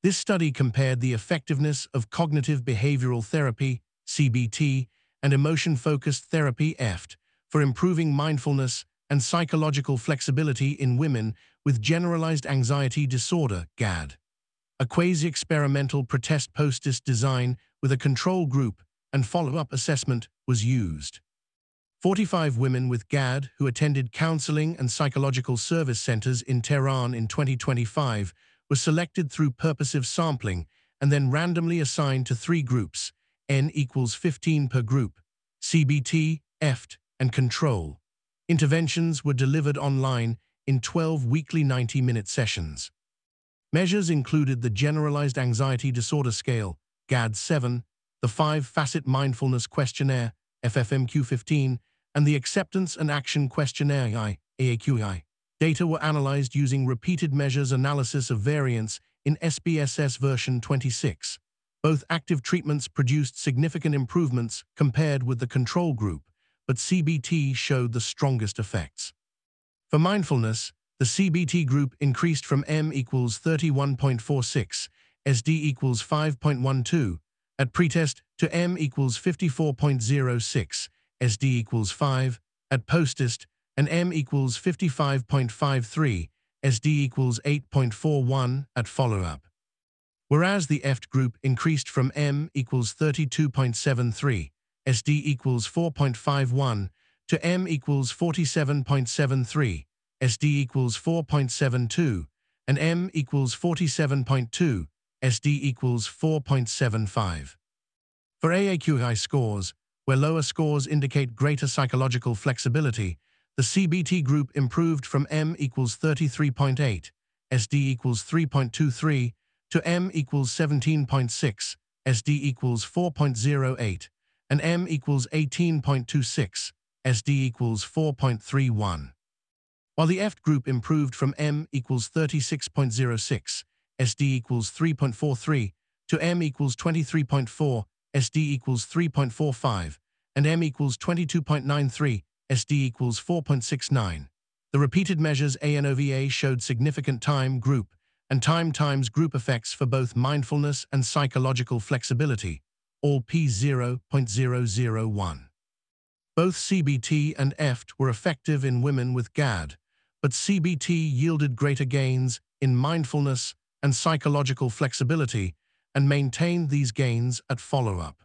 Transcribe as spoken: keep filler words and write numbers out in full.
This study compared the effectiveness of cognitive behavioral therapy, C B T, and emotion-focused therapy, E F T, for improving mindfulness and psychological flexibility in women with generalized anxiety disorder, G A D. A quasi-experimental pretest-post-test design with a control group and follow-up assessment was used. forty-five women with G A D who attended counseling and psychological service centers in Tehran in twenty twenty-five were selected through purposive sampling and then randomly assigned to three groups, N equals fifteen per group, C B T, E F T, and control. Interventions were delivered online in twelve weekly ninety-minute sessions. Measures included the Generalized Anxiety Disorder Scale, G A D seven, the Five-Facet Mindfulness Questionnaire, F F M Q fifteen, and the Acceptance and Action Questionnaire, A A Q I. Data were analyzed using repeated measures analysis of variance in S B S S version twenty-six. Both active treatments produced significant improvements compared with the control group, but C B T showed the strongest effects. For mindfulness, the C B T group increased from M equals thirty-one point four six, S D equals five point one two, at pretest to M equals fifty-four point zero six, S D equals five, at posttest, and M equals fifty-five point five three, S D equals eight point four one at follow-up. Whereas the E F T group increased from M equals thirty-two point seven three, S D equals four point five one, to M equals forty-seven point seven three, S D equals four point seven two, and M equals forty-seven point two, S D equals four point seven five. For A A Q I scores, where lower scores indicate greater psychological flexibility, the C B T group improved from M equals thirty-three point eight, S D equals three point two three, to M equals seventeen point six, S D equals four point zero eight, and M equals eighteen point two six, S D equals four point three one. While the E F T group improved from M equals thirty-six point zero six, S D equals three point four three, to M equals twenty-three point four, S D equals three point four five, and M equals twenty-two point nine three, S D equals four point six nine. The repeated measures A N O V A showed significant time group and time times group effects for both mindfulness and psychological flexibility, all p zero point zero zero one. Both C B T and E F T were effective in women with G A D, but C B T yielded greater gains in mindfulness and psychological flexibility and maintained these gains at follow-up.